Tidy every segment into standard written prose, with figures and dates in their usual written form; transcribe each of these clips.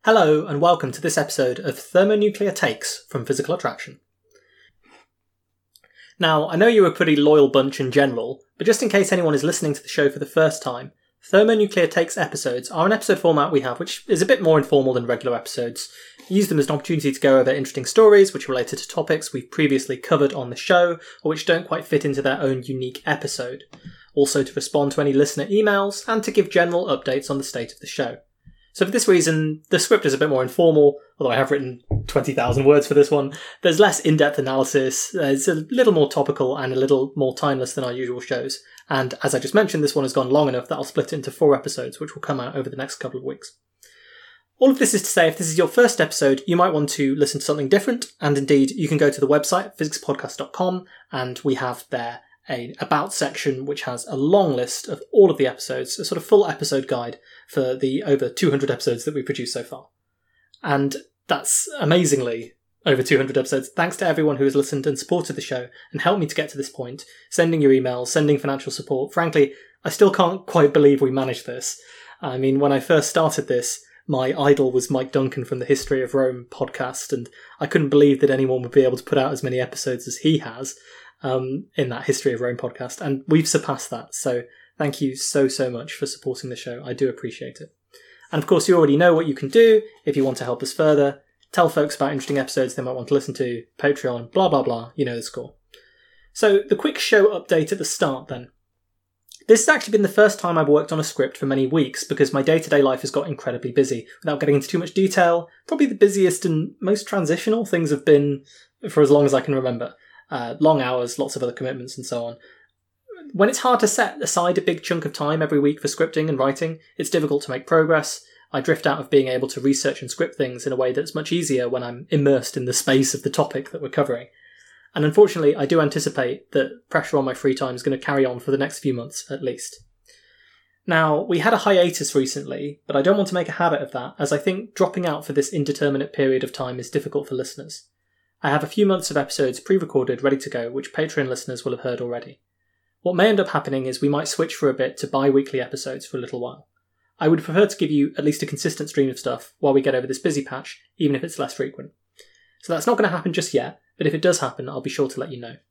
Hello and welcome to this episode of Thermonuclear Takes from Physical Attraction. Now, I know you're a pretty loyal bunch in general, but just in case anyone is listening to the show for the first time, Thermonuclear Takes episodes are an episode format we have which is a bit more informal than regular episodes. We use them as an opportunity to go over interesting stories which are related to topics we've previously covered on the show or which don't quite fit into their own unique episode. Also to respond to any listener emails and to give general updates on the state of the show. So for this reason, the script is a bit more informal, although I have written 20,000 words for this one. There's less in-depth analysis, it's a little more topical and a little more timeless than our usual shows. And as I just mentioned, this one has gone long enough that I'll split it into 4 episodes, which will come out over the next couple of weeks. All of this is to say, if this is your first episode, you might want to listen to something different, and indeed, you can go to the website, physicspodcast.com, and we have there an About section which has a long list of all of the episodes, a sort of full episode guide for the over 200 episodes that we've produced so far. And that's amazingly over 200 episodes, thanks to everyone who has listened and supported the show and helped me to get to this point, sending your emails, sending financial support. Frankly, I still can't quite believe we managed this. I mean, when I first started this, my idol was Mike Duncan from the History of Rome podcast, and I couldn't believe that anyone would be able to put out as many episodes as he has. In that History of Rome podcast, and we've surpassed that, so thank you so much for supporting the show. I do appreciate it. And of course, you already know what you can do if you want to help us further. Tell folks about interesting episodes they might want to listen to, Patreon, blah blah blah, you know the score. So the quick show update at the start then. This has actually been the first time I've worked on a script for many weeks because my day-to-day life has got incredibly busy. Without getting into too much detail, probably the busiest and most transitional things have been for as long as I can remember. Long hours, lots of other commitments and so on. When it's hard to set aside a big chunk of time every week for scripting and writing, it's difficult to make progress. I drift out of being able to research and script things in a way that's much easier when I'm immersed in the space of the topic that we're covering. And unfortunately, I do anticipate that pressure on my free time is going to carry on for the next few months at least. Now, we had a hiatus recently, but I don't want to make a habit of that, as I think dropping out for this indeterminate period of time is difficult for listeners. I have a few months of episodes pre-recorded ready to go, which Patreon listeners will have heard already. What may end up happening is we might switch for a bit to bi-weekly episodes for a little while. I would prefer to give you at least a consistent stream of stuff while we get over this busy patch, even if it's less frequent. So that's not going to happen just yet, but if it does happen, I'll be sure to let you know.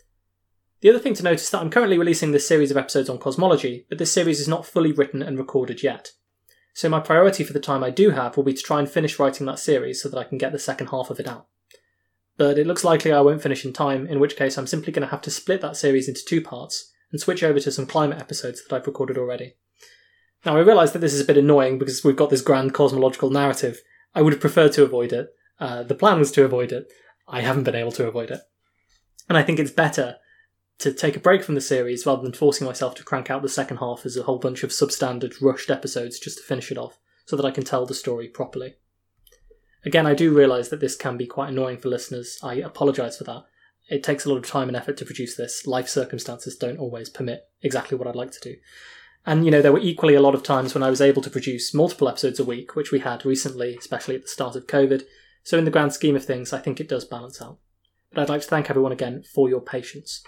The other thing to note is that I'm currently releasing this series of episodes on cosmology, but this series is not fully written and recorded yet. So my priority for the time I do have will be to try and finish writing that series so that I can get the second half of it out. But it looks likely I won't finish in time, in which case I'm simply going to have to split that series into 2 parts and switch over to some climate episodes that I've recorded already. Now I realise that this is a bit annoying because we've got this grand cosmological narrative. I would have preferred to avoid it. The plan was to avoid it. I haven't been able to avoid it. And I think it's better to take a break from the series rather than forcing myself to crank out the second half as a whole bunch of substandard, rushed episodes just to finish it off, so that I can tell the story properly. Again, I do realise that this can be quite annoying for listeners. I apologise for that. It takes a lot of time and effort to produce this. Life circumstances don't always permit exactly what I'd like to do. And, there were equally a lot of times when I was able to produce multiple episodes a week, which we had recently, especially at the start of COVID. So in the grand scheme of things, I think it does balance out. But I'd like to thank everyone again for your patience.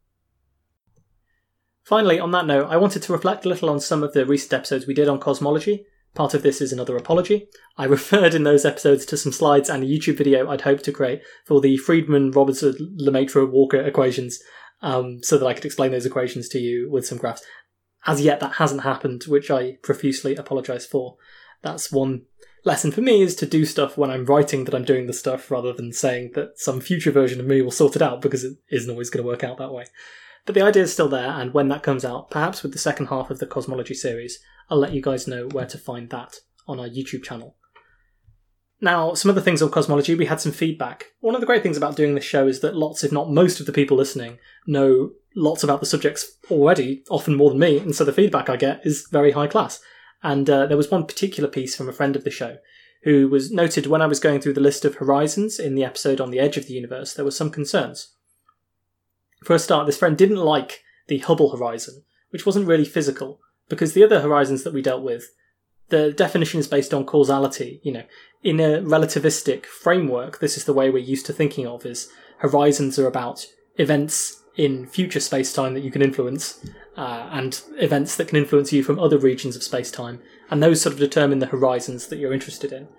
Finally, on that note, I wanted to reflect a little on some of the recent episodes we did on cosmology. Part of this is another apology. I referred in those episodes to some slides and a YouTube video I'd hoped to create for the Friedmann-Robertson-Lemaitre-Walker equations, so that I could explain those equations to you with some graphs. As yet, that hasn't happened, which I profusely apologise for. That's one lesson for me, is to do stuff when I'm writing that I'm doing the stuff, rather than saying that some future version of me will sort it out, because it isn't always going to work out that way. But the idea is still there, and when that comes out, perhaps with the second half of the cosmology series, I'll let you guys know where to find that on our YouTube channel. Now, some other things on cosmology, we had some feedback. One of the great things about doing this show is that lots, if not most of the people listening, know lots about the subjects already, often more than me, and so the feedback I get is very high class. And there was one particular piece from a friend of the show, who was noted when I was going through the list of horizons in the episode on the edge of the universe, there were some concerns. For a start, this friend didn't like the Hubble horizon, which wasn't really physical, because the other horizons that we dealt with, the definition is based on causality. In a relativistic framework, this is the way we're used to thinking of, is horizons are about events in future space-time that you can influence, and events that can influence you from other regions of space-time, and those sort of determine the horizons that you're interested in.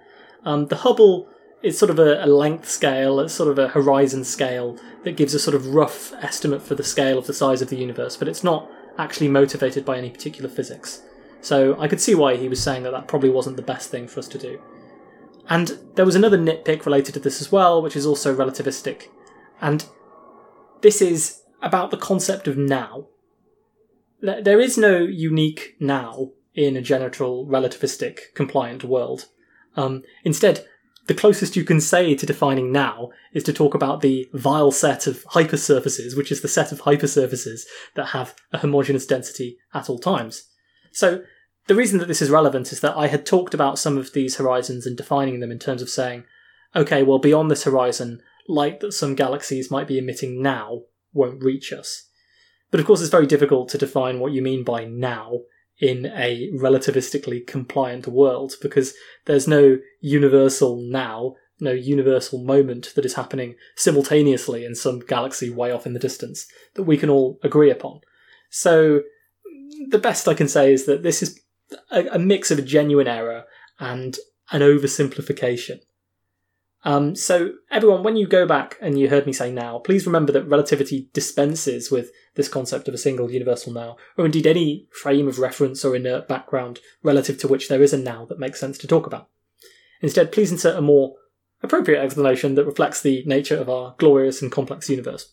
The Hubble is sort of a length scale, it's sort of a horizon scale that gives a sort of rough estimate for the scale of the size of the universe, but it's not actually motivated by any particular physics. So I could see why he was saying that probably wasn't the best thing for us to do. And there was another nitpick related to this as well, which is also relativistic. And this is about the concept of now. There is no unique now in a general relativistic compliant world. Instead, the closest you can say to defining now is to talk about the vile set of hypersurfaces, which is the set of hypersurfaces that have a homogeneous density at all times. So the reason that this is relevant is that I had talked about some of these horizons and defining them in terms of saying, okay, well, beyond this horizon, light that some galaxies might be emitting now won't reach us. But of course, it's very difficult to define what you mean by now in a relativistically compliant world, because there's no universal now, no universal moment that is happening simultaneously in some galaxy way off in the distance that we can all agree upon. So the best I can say is that this is a mix of a genuine error and an oversimplification. So everyone, when you go back and you heard me say now, please remember that relativity dispenses with this concept of a single universal now, or indeed any frame of reference or inert background relative to which there is a now that makes sense to talk about. Instead, please insert a more appropriate explanation that reflects the nature of our glorious and complex universe.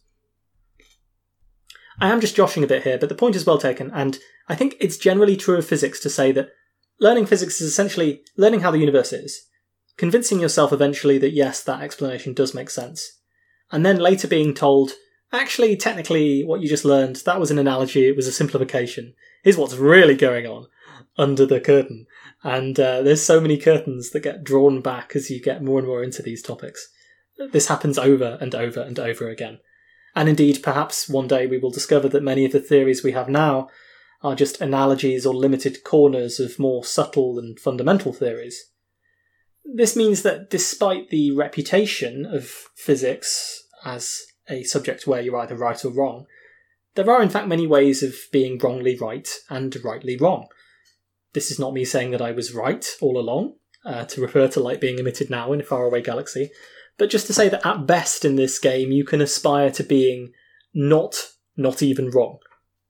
I am just joshing a bit here, but the point is well taken, and I think it's generally true of physics to say that learning physics is essentially learning how the universe is, convincing yourself eventually that yes, that explanation does make sense, and then later being told, actually, technically, what you just learned, that was an analogy, it was a simplification. Here's what's really going on under the curtain. And there's so many curtains that get drawn back as you get more and more into these topics. This happens over and over and over again. And indeed, perhaps one day we will discover that many of the theories we have now are just analogies or limited corners of more subtle and fundamental theories. This means that despite the reputation of physics as a subject where you're either right or wrong, there are in fact many ways of being wrongly right and rightly wrong. This is not me saying that I was right all along, to refer to light being emitted now in a faraway galaxy, but just to say that at best in this game you can aspire to being not even wrong.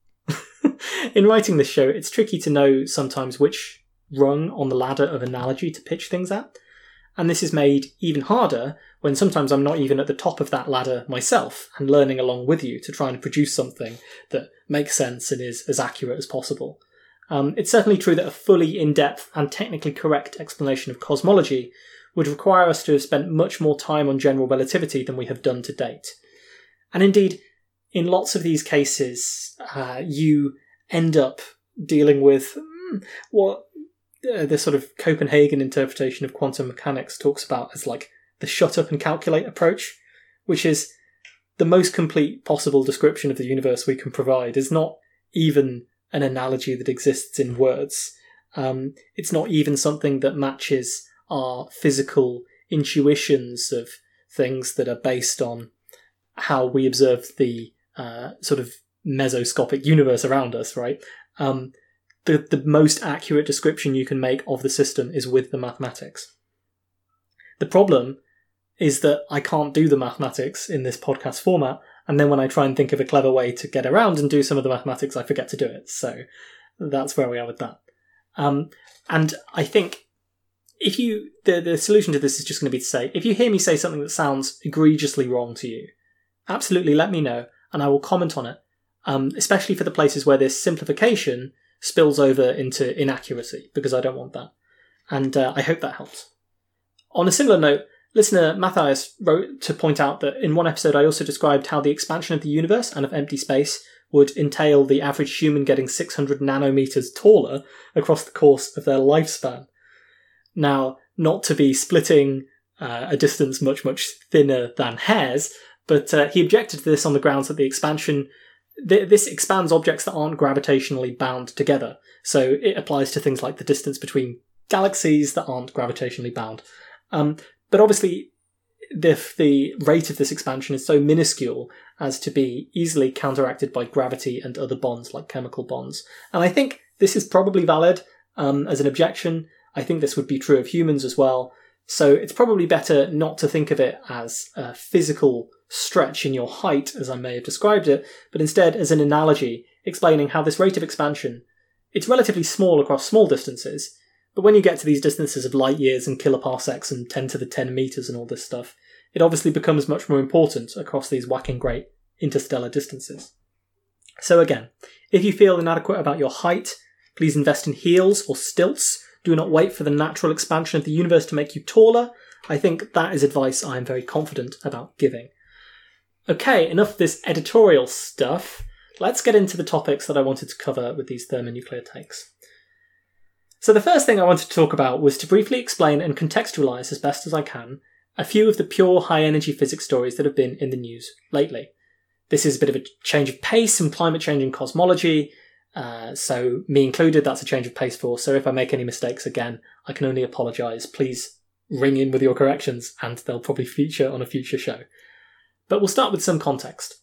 In writing this show, it's tricky to know sometimes which rung on the ladder of analogy to pitch things at, and this is made even harder when sometimes I'm not even at the top of that ladder myself and learning along with you to try and produce something that makes sense and is as accurate as possible. It's certainly true that a fully in-depth and technically correct explanation of cosmology would require us to have spent much more time on general relativity than we have done to date. And indeed, in lots of these cases, you end up dealing with what the sort of Copenhagen interpretation of quantum mechanics talks about as like the shut up and calculate approach, which is the most complete possible description of the universe we can provide. Is not even an analogy that exists in words. It's not even something that matches our physical intuitions of things that are based on how we observe the sort of mesoscopic universe around us, right? The most accurate description you can make of the system is with the mathematics. The problem is that I can't do the mathematics in this podcast format, and then when I try and think of a clever way to get around and do some of the mathematics, I forget to do it. So that's where we are with that. And I think if the solution to this is just going to be to say, if you hear me say something that sounds egregiously wrong to you, absolutely let me know, and I will comment on it, especially for the places where this simplification spills over into inaccuracy, because I don't want that. And I hope that helps. On a similar note, listener Matthias wrote to point out that in one episode I also described how the expansion of the universe and of empty space would entail the average human getting 600 nanometers taller across the course of their lifespan. Now, not to be splitting a distance much, much thinner than hairs, but he objected to this on the grounds that the expansion this expands objects that aren't gravitationally bound together. So it applies to things like the distance between galaxies that aren't gravitationally bound. But obviously, the rate of this expansion is so minuscule as to be easily counteracted by gravity and other bonds like chemical bonds. And I think this is probably valid as an objection. I think this would be true of humans as well. So it's probably better not to think of it as a physical stretch in your height, as I may have described it, but instead as an analogy explaining how this rate of expansion, it's relatively small across small distances, but when you get to these distances of light years and kiloparsecs and 10 to the 10 metres and all this stuff, it obviously becomes much more important across these whacking great interstellar distances. So again, if you feel inadequate about your height, please invest in heels or stilts. Do not wait for the natural expansion of the universe to make you taller. I think that is advice I am very confident about giving. Okay, enough of this editorial stuff. Let's get into the topics that I wanted to cover with these thermonuclear takes. So the first thing I wanted to talk about was to briefly explain and contextualise as best as I can a few of the pure high-energy physics stories that have been in the news lately. This is a bit of a change of pace, some climate change in cosmology, so me included, that's a change of pace for, so if I make any mistakes again, I can only apologise. Please ring in with your corrections, and they'll probably feature on a future show. But we'll start with some context.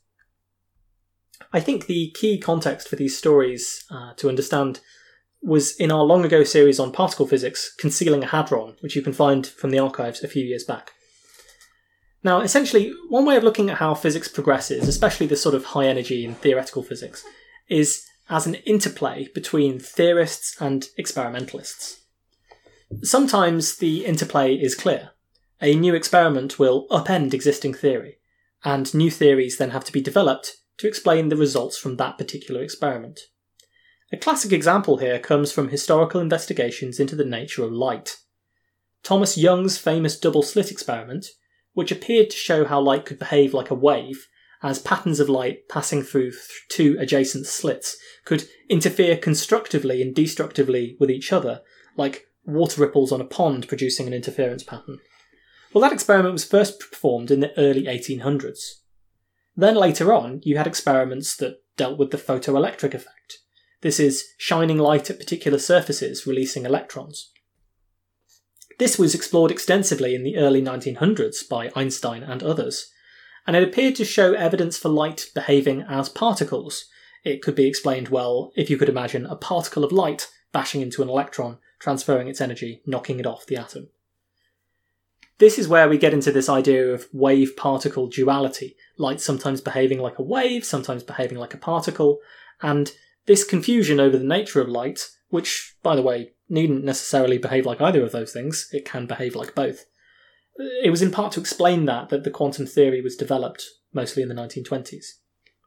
I think the key context for these stories to understand was in our long ago series on particle physics, Concealing a Hadron, which you can find from the archives a few years back. Now, essentially, one way of looking at how physics progresses, especially this sort of high energy and theoretical physics, is as an interplay between theorists and experimentalists. Sometimes the interplay is clear. A new experiment will upend existing theory, and new theories then have to be developed to explain the results from that particular experiment. A classic example here comes from historical investigations into the nature of light. Thomas Young's famous double-slit experiment, which appeared to show how light could behave like a wave, as patterns of light passing through two adjacent slits could interfere constructively and destructively with each other, like water ripples on a pond producing an interference pattern. Well, that experiment was first performed in the early 1800s. Then later on, you had experiments that dealt with the photoelectric effect. This is shining light at particular surfaces, releasing electrons. This was explored extensively in the early 1900s by Einstein and others, and it appeared to show evidence for light behaving as particles. It could be explained well if you could imagine a particle of light bashing into an electron, transferring its energy, knocking it off the atom. This is where we get into this idea of wave-particle duality, light sometimes behaving like a wave, sometimes behaving like a particle, and this confusion over the nature of light, which, by the way, needn't necessarily behave like either of those things, it can behave like both. It was in part to explain that the quantum theory was developed, mostly in the 1920s.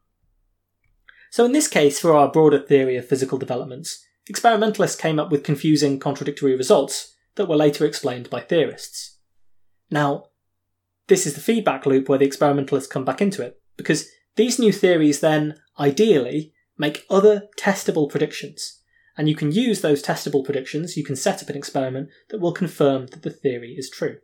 So in this case, for our broader theory of physical developments, experimentalists came up with confusing, contradictory results that were later explained by theorists. Now, this is the feedback loop where the experimentalists come back into it, because these new theories then, ideally, make other testable predictions. And you can use those testable predictions, you can set up an experiment that will confirm that the theory is true.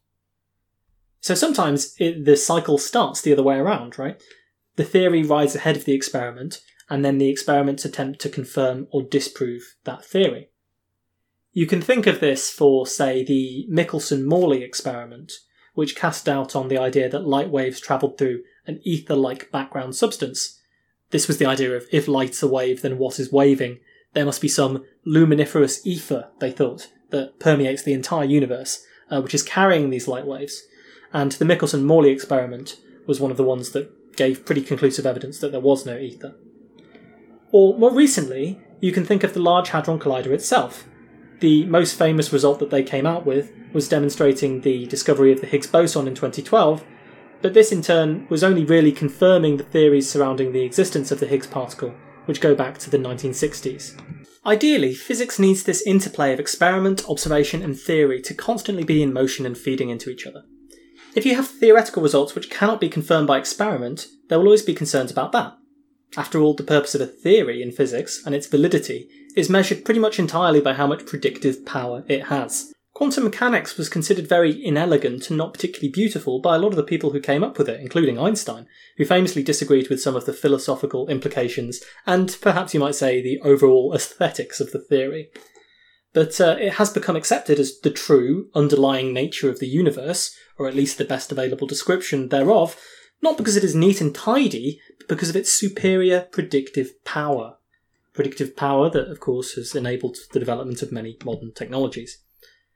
So sometimes the cycle starts the other way around, right? The theory rides ahead of the experiment, and then the experiments attempt to confirm or disprove that theory. You can think of this for, say, the Michelson-Morley experiment, which cast doubt on the idea that light waves travelled through an ether-like background substance. This was the idea of, if light's a wave, then what is waving? There must be some luminiferous ether, they thought, that permeates the entire universe, which is carrying these light waves. And the Michelson-Morley experiment was one of the ones that gave pretty conclusive evidence that there was no ether. Or more recently, you can think of the Large Hadron Collider itself. The most famous result that they came out with was demonstrating the discovery of the Higgs boson in 2012, but this in turn was only really confirming the theories surrounding the existence of the Higgs particle, which go back to the 1960s. Ideally, physics needs this interplay of experiment, observation and theory to constantly be in motion and feeding into each other. If you have theoretical results which cannot be confirmed by experiment, there will always be concerns about that. After all, the purpose of a theory in physics, and its validity, is measured pretty much entirely by how much predictive power it has. Quantum mechanics was considered very inelegant and not particularly beautiful by a lot of the people who came up with it, including Einstein, who famously disagreed with some of the philosophical implications and, perhaps you might say, the overall aesthetics of the theory. But it has become accepted as the true, underlying nature of the universe, or at least the best available description thereof, not because it is neat and tidy, but because of its superior predictive power. Predictive power that, of course, has enabled the development of many modern technologies.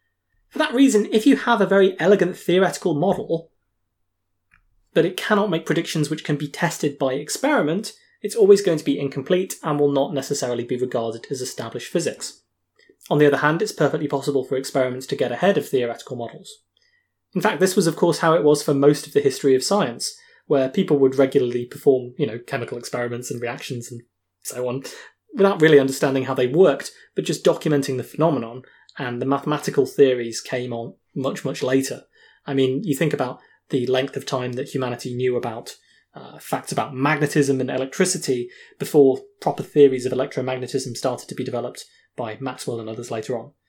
For that reason, if you have a very elegant theoretical model, but it cannot make predictions which can be tested by experiment, it's always going to be incomplete and will not necessarily be regarded as established physics. On the other hand, it's perfectly possible for experiments to get ahead of theoretical models. In fact, this was of course how it was for most of the history of science, where people would regularly perform, chemical experiments and reactions and so on, without really understanding how they worked, but just documenting the phenomenon, and the mathematical theories came on much, much later. I mean, you think about the length of time that humanity knew about facts about magnetism and electricity before proper theories of electromagnetism started to be developed by Maxwell and others later on.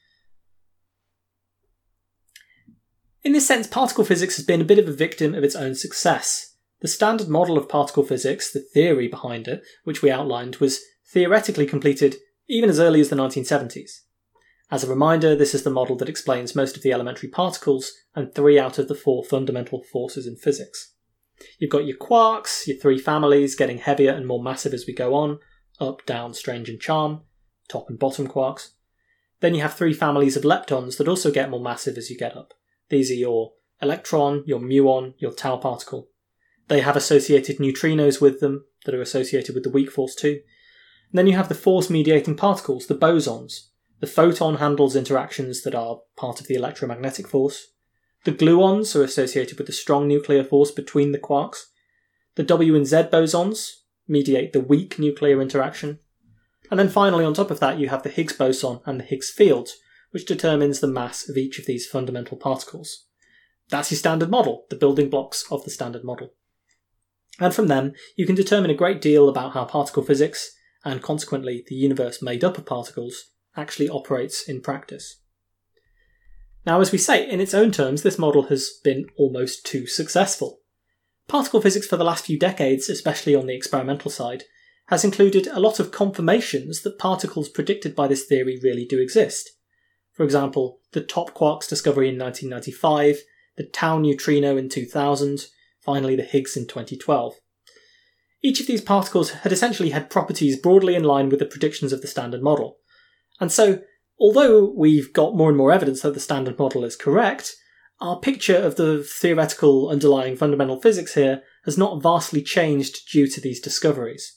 In this sense, particle physics has been a bit of a victim of its own success. The standard model of particle physics, the theory behind it, which we outlined, was theoretically completed even as early as the 1970s. As a reminder, this is the model that explains most of the elementary particles and 3 out of the 4 fundamental forces in physics. You've got your quarks, your 3 families getting heavier and more massive as we go on, up, down, strange and charm, top and bottom quarks. Then you have 3 families of leptons that also get more massive as you get up. These are your electron, your muon, your tau particle. They have associated neutrinos with them that are associated with the weak force too. And then you have the force-mediating particles, the bosons. The photon handles interactions that are part of the electromagnetic force. The gluons are associated with the strong nuclear force between the quarks. The W and Z bosons mediate the weak nuclear interaction. And then finally, on top of that, you have the Higgs boson and the Higgs field, which determines the mass of each of these fundamental particles. That's your standard model, the building blocks of the standard model. And from them, you can determine a great deal about how particle physics, and consequently the universe made up of particles, actually operates in practice. Now, as we say, in its own terms, this model has been almost too successful. Particle physics for the last few decades, especially on the experimental side, has included a lot of confirmations that particles predicted by this theory really do exist. For example, the top quarks discovery in 1995, the tau neutrino in 2000, finally the Higgs in 2012. Each of these particles had essentially had properties broadly in line with the predictions of the standard model. And so, although we've got more and more evidence that the standard model is correct, our picture of the theoretical underlying fundamental physics here has not vastly changed due to these discoveries.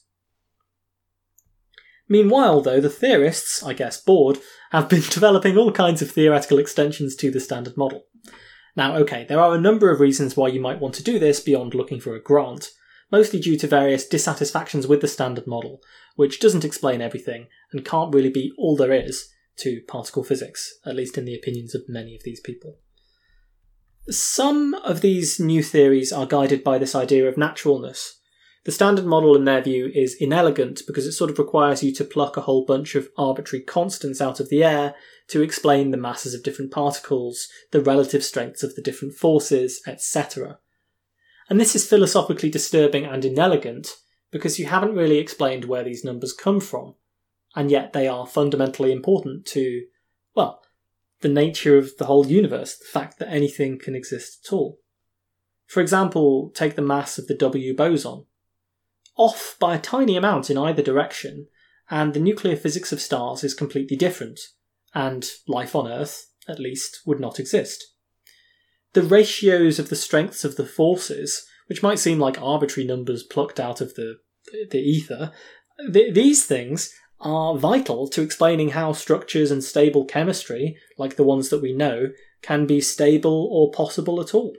Meanwhile, though, the theorists, I guess bored, have been developing all kinds of theoretical extensions to the standard model. Now, okay, there are a number of reasons why you might want to do this beyond looking for a grant, mostly due to various dissatisfactions with the standard model, which doesn't explain everything and can't really be all there is to particle physics, at least in the opinions of many of these people. Some of these new theories are guided by this idea of naturalness. The standard model, in their view, is inelegant because it sort of requires you to pluck a whole bunch of arbitrary constants out of the air to explain the masses of different particles, the relative strengths of the different forces, etc. And this is philosophically disturbing and inelegant because you haven't really explained where these numbers come from, and yet they are fundamentally important to, well, the nature of the whole universe, the fact that anything can exist at all. For example, take the mass of the W boson. Off by a tiny amount in either direction, and the nuclear physics of stars is completely different, and life on Earth, at least, would not exist. The ratios of the strengths of the forces, which might seem like arbitrary numbers plucked out of the ether, these things are vital to explaining how structures and stable chemistry, like the ones that we know, can be stable or possible at all.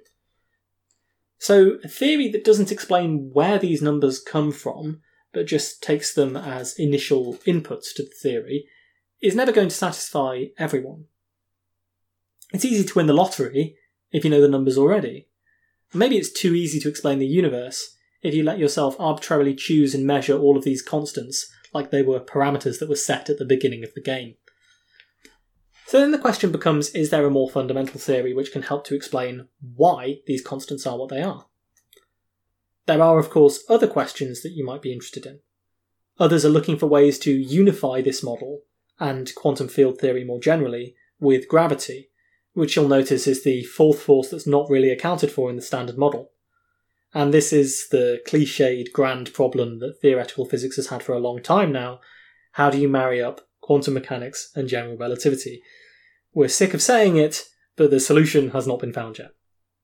So a theory that doesn't explain where these numbers come from, but just takes them as initial inputs to the theory, is never going to satisfy everyone. It's easy to win the lottery if you know the numbers already. Maybe it's too easy to explain the universe if you let yourself arbitrarily choose and measure all of these constants like they were parameters that were set at the beginning of the game. So then the question becomes, is there a more fundamental theory which can help to explain why these constants are what they are? There are, of course, other questions that you might be interested in. Others are looking for ways to unify this model, and quantum field theory more generally, with gravity, which you'll notice is the fourth force that's not really accounted for in the standard model. And this is the cliched grand problem that theoretical physics has had for a long time now. How do you marry up quantum mechanics and general relativity? We're sick of saying it, but the solution has not been found yet.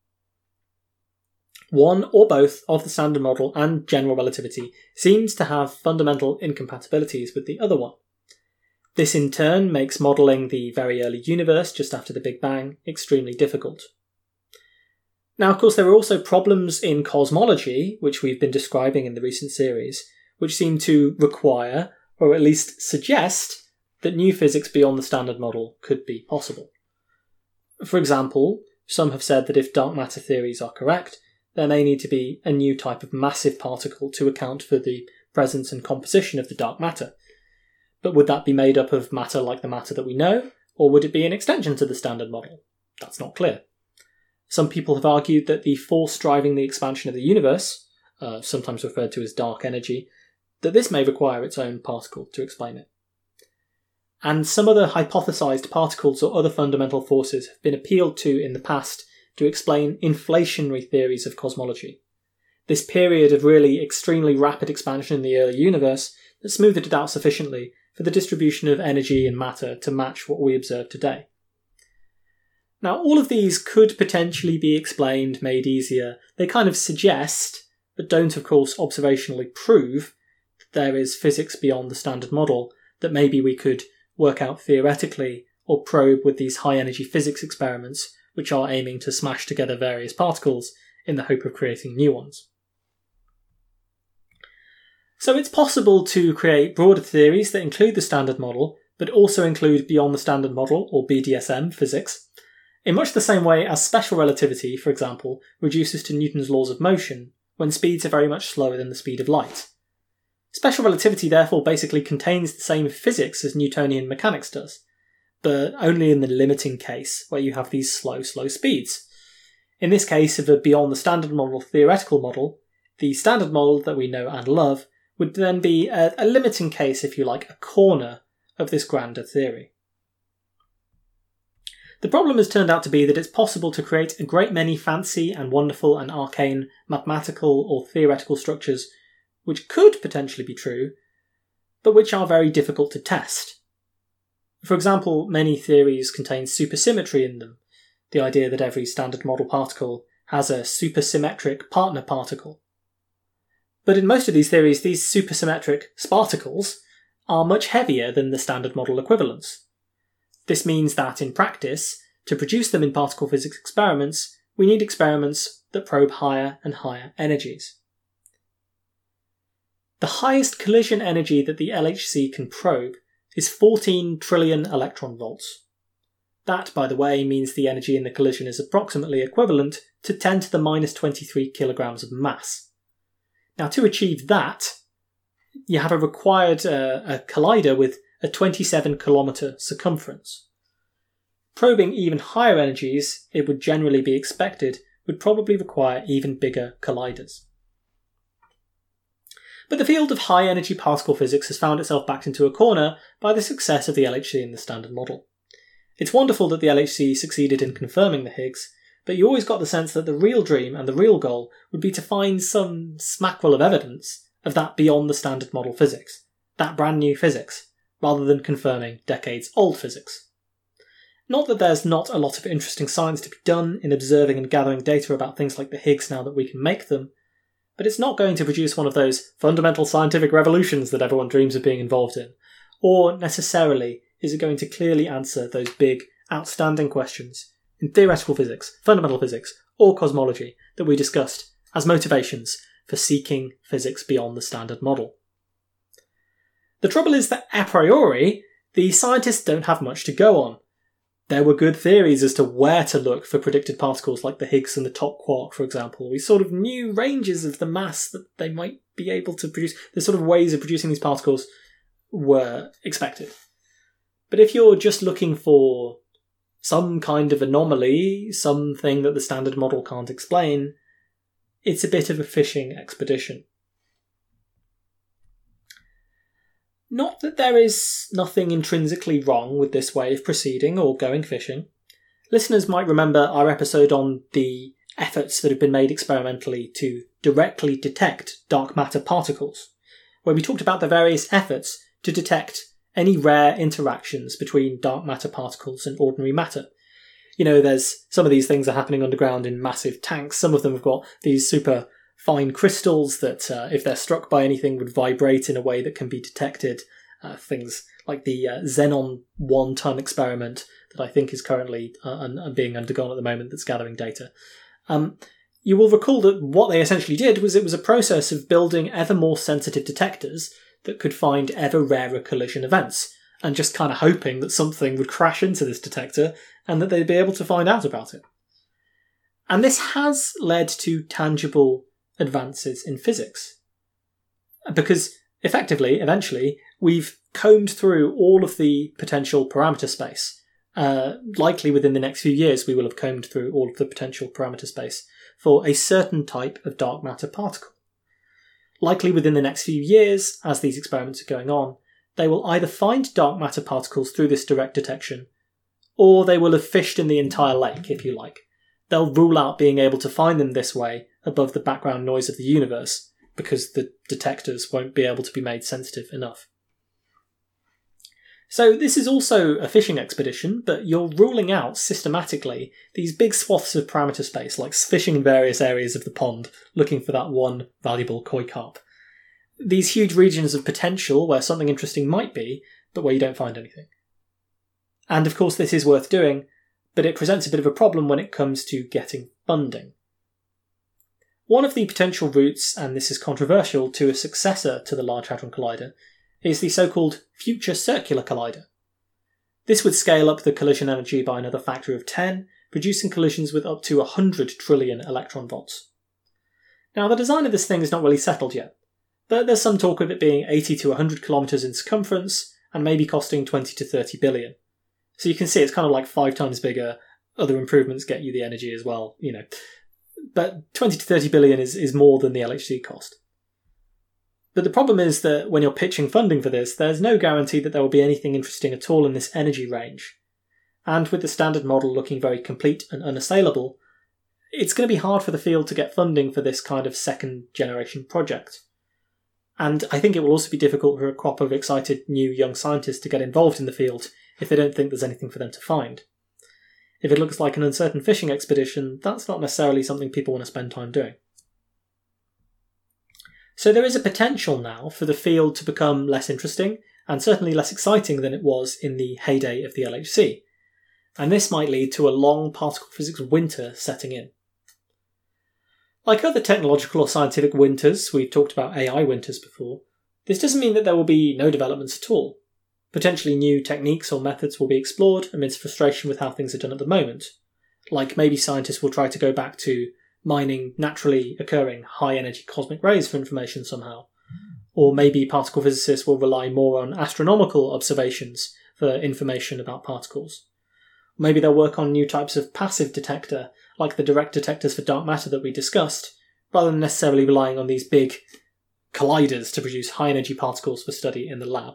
One or both of the Standard Model and general relativity seems to have fundamental incompatibilities with the other one. This in turn makes modelling the very early universe just after the Big Bang extremely difficult. Now, of course, there are also problems in cosmology, which we've been describing in the recent series, which seem to require, or at least suggest, that new physics beyond the Standard Model could be possible. For example, some have said that if dark matter theories are correct, there may need to be a new type of massive particle to account for the presence and composition of the dark matter. But would that be made up of matter like the matter that we know, or would it be an extension to the Standard Model? That's not clear. Some people have argued that the force driving the expansion of the universe, sometimes referred to as dark energy, that this may require its own particle to explain it. And some other hypothesized particles or other fundamental forces have been appealed to in the past to explain inflationary theories of cosmology. This period of really extremely rapid expansion in the early universe that smoothed it out sufficiently for the distribution of energy and matter to match what we observe today. Now, all of these could potentially be explained, made easier. They kind of suggest, but don't of course observationally prove, that there is physics beyond the Standard Model that maybe we could work out theoretically or probe with these high-energy physics experiments which are aiming to smash together various particles in the hope of creating new ones. So it's possible to create broader theories that include the Standard Model, but also include beyond the Standard Model, or BDSM, physics, in much the same way as special relativity, for example, reduces to Newton's laws of motion when speeds are very much slower than the speed of light. Special relativity therefore basically contains the same physics as Newtonian mechanics does, but only in the limiting case, where you have these slow speeds. In this case of a beyond the Standard Model theoretical model, the Standard Model that we know and love would then be a limiting case, if you like, a corner of this grander theory. The problem has turned out to be that it's possible to create a great many fancy and wonderful and arcane mathematical or theoretical structures which could potentially be true, but which are very difficult to test. For example, many theories contain supersymmetry in them, the idea that every Standard Model particle has a supersymmetric partner particle. But in most of these theories, these supersymmetric sparticles are much heavier than the Standard Model equivalents. This means that, in practice, to produce them in particle physics experiments, we need experiments that probe higher and higher energies. The highest collision energy that the LHC can probe is 14 trillion electron volts. That, by the way, means the energy in the collision is approximately equivalent to 10 to the minus 23 kilograms of mass. Now, to achieve that, you have required a collider with a 27-kilometre circumference. Probing even higher energies, it would generally be expected, would probably require even bigger colliders. But the field of high-energy particle physics has found itself backed into a corner by the success of the LHC in the Standard Model. It's wonderful that the LHC succeeded in confirming the Higgs, but you always got the sense that the real dream and the real goal would be to find some smackerel of evidence of that beyond the Standard Model physics, that brand new physics, rather than confirming decades-old physics. Not that there's not a lot of interesting science to be done in observing and gathering data about things like the Higgs now that we can make them, but it's not going to produce one of those fundamental scientific revolutions that everyone dreams of being involved in, or necessarily is it going to clearly answer those big, outstanding questions in theoretical physics, fundamental physics, or cosmology that we discussed as motivations for seeking physics beyond the Standard Model. The trouble is that a priori, the scientists don't have much to go on. There were good theories as to where to look for predicted particles like the Higgs and the top quark, for example. We sort of knew ranges of the mass that they might be able to produce. The sort of ways of producing these particles were expected. But if you're just looking for some kind of anomaly, something that the Standard Model can't explain, it's a bit of a fishing expedition. Not that there is nothing intrinsically wrong with this way of proceeding or going fishing. Listeners might remember our episode on the efforts that have been made experimentally to directly detect dark matter particles, where we talked about the various efforts to detect any rare interactions between dark matter particles and ordinary matter. there's some of these things are happening underground in massive tanks. Some of them have got these super fine crystals that, if they're struck by anything, would vibrate in a way that can be detected. Things like the Xenon 1-ton experiment that I think is currently being undergone at the moment that's gathering data. You will recall that what they essentially did was it was a process of building ever more sensitive detectors that could find ever rarer collision events, and just kind of hoping that something would crash into this detector and that they'd be able to find out about it. And this has led to tangible advances in physics. Because effectively, eventually, we've combed through all of the potential parameter space. Likely within the next few years, we will have combed through all of the potential parameter space for a certain type of dark matter particle. Likely within the next few years, as these experiments are going on, they will either find dark matter particles through this direct detection, or they will have fished in the entire lake, if you like. They'll rule out being able to find them this way above the background noise of the universe, because the detectors won't be able to be made sensitive enough. So this is also a fishing expedition, but you're ruling out systematically these big swaths of parameter space, like fishing in various areas of the pond, looking for that one valuable koi carp. These huge regions of potential where something interesting might be, but where you don't find anything. And of course this is worth doing, but it presents a bit of a problem when it comes to getting funding. One of the potential routes, and this is controversial, to a successor to the Large Hadron Collider is the so-called Future Circular Collider. This would scale up the collision energy by another factor of 10, producing collisions with up to 100 trillion electron volts. Now, the design of this thing is not really settled yet, but there's some talk of it being 80 to 100 kilometres in circumference and maybe costing 20 to 30 billion. So you can see it's kind of like 5 times bigger. Other improvements get you the energy as well, But 20 to 30 billion is more than the LHC cost. But the problem is that when you're pitching funding for this, there's no guarantee that there will be anything interesting at all in this energy range. And with the standard model looking very complete and unassailable, it's going to be hard for the field to get funding for this kind of second generation project. And I think it will also be difficult for a crop of excited new young scientists to get involved in the field if they don't think there's anything for them to find. If it looks like an uncertain fishing expedition, that's not necessarily something people want to spend time doing. So there is a potential now for the field to become less interesting and certainly less exciting than it was in the heyday of the LHC. And this might lead to a long particle physics winter setting in. Like other technological or scientific winters, we've talked about AI winters before, this doesn't mean that there will be no developments at all. Potentially new techniques or methods will be explored amidst frustration with how things are done at the moment. Like maybe scientists will try to go back to mining naturally occurring high-energy cosmic rays for information somehow. Or maybe particle physicists will rely more on astronomical observations for information about particles. Maybe they'll work on new types of passive detector, like the direct detectors for dark matter that we discussed, rather than necessarily relying on these big colliders to produce high-energy particles for study in the lab.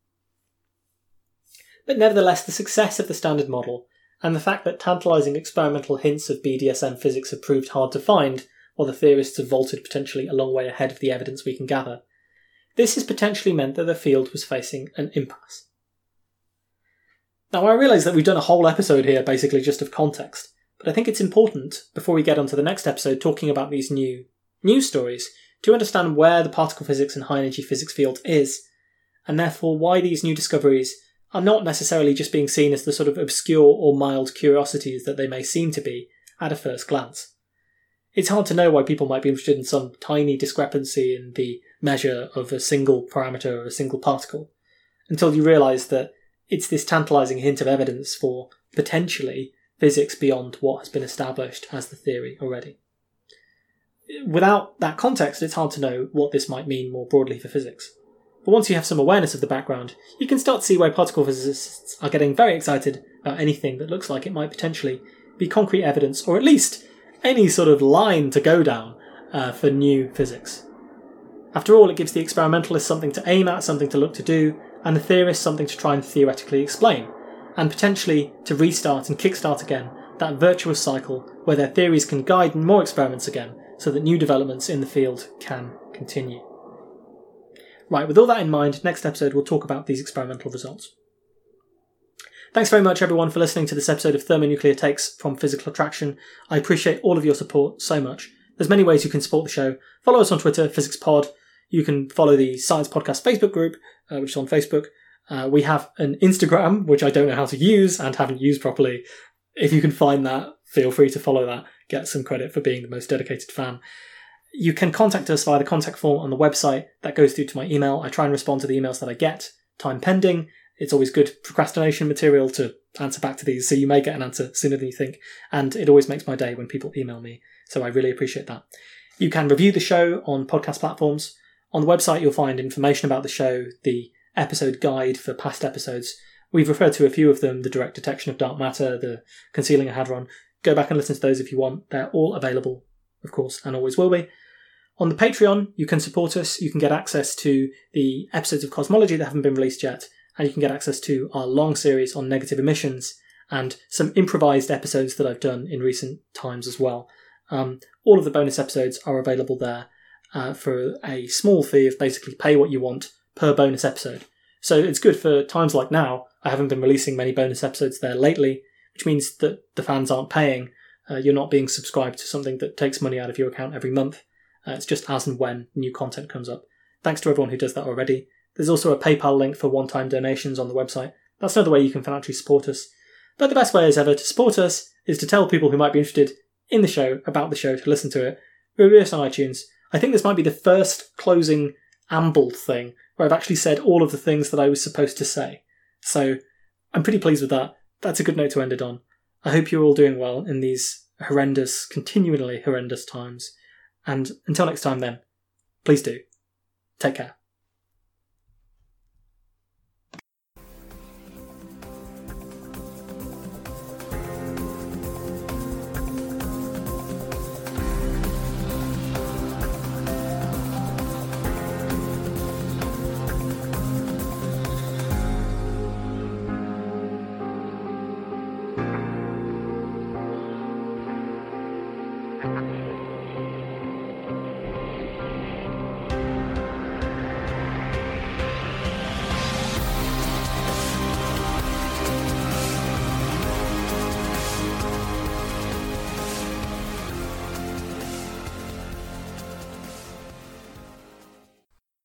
But nevertheless, the success of the standard model, and the fact that tantalising experimental hints of BDSM physics have proved hard to find, while the theorists have vaulted potentially a long way ahead of the evidence we can gather, this has potentially meant that the field was facing an impasse. Now, I realise that we've done a whole episode here basically just of context, but I think it's important, before we get on to the next episode talking about these new news stories, to understand where the particle physics and high-energy physics field is, and therefore why these new discoveries are not necessarily just being seen as the sort of obscure or mild curiosities that they may seem to be at a first glance. It's hard to know why people might be interested in some tiny discrepancy in the measure of a single parameter or a single particle, until you realise that it's this tantalising hint of evidence for, potentially, physics beyond what has been established as the theory already. Without that context, it's hard to know what this might mean more broadly for physics. But once you have some awareness of the background, you can start to see why particle physicists are getting very excited about anything that looks like it might potentially be concrete evidence, or at least any sort of line to go down for new physics. After all, it gives the experimentalist something to aim at, something to look to do, and the theorist something to try and theoretically explain, and potentially to restart and kickstart again that virtuous cycle where their theories can guide more experiments again, so that new developments in the field can continue. Right, with all that in mind, next episode we'll talk about these experimental results. Thanks very much, everyone, for listening to this episode of Thermonuclear Takes from Physical Attraction. I appreciate all of your support so much. There's many ways you can support the show. Follow us on Twitter, PhysicsPod. You can follow the Science Podcast Facebook group, which is on Facebook. We have an Instagram, which I don't know how to use and haven't used properly. If you can find that, feel free to follow that. Get some credit for being the most dedicated fan. You can contact us via the contact form on the website. That goes through to my email. I try and respond to the emails that I get, time pending. It's always good procrastination material to answer back to these, so you may get an answer sooner than you think. And it always makes my day when people email me, so I really appreciate that. You can review the show on podcast platforms. On the website, you'll find information about the show, the episode guide for past episodes. We've referred to a few of them, the direct detection of dark matter, the concealing a hadron. Go back and listen to those if you want. They're all available, of course, and always will be. On the Patreon, you can support us. You can get access to the episodes of Cosmology that haven't been released yet, and you can get access to our long series on negative emissions and some improvised episodes that I've done in recent times as well. All of the bonus episodes are available there for a small fee of basically pay what you want per bonus episode. So it's good for times like now. I haven't been releasing many bonus episodes there lately, which means that the fans aren't paying. You're not being subscribed to something that takes money out of your account every month. It's just as and when new content comes up. Thanks to everyone who does that already. There's also a PayPal link for one-time donations on the website. That's another way you can financially support us. But the best way as ever to support us is to tell people who might be interested in the show, about the show, to listen to it. Review us on iTunes. I think this might be the first closing amble thing where I've actually said all of the things that I was supposed to say. So I'm pretty pleased with that. That's a good note to end it on. I hope you're all doing well in these horrendous, continually horrendous times. And until next time then, please do. Take care.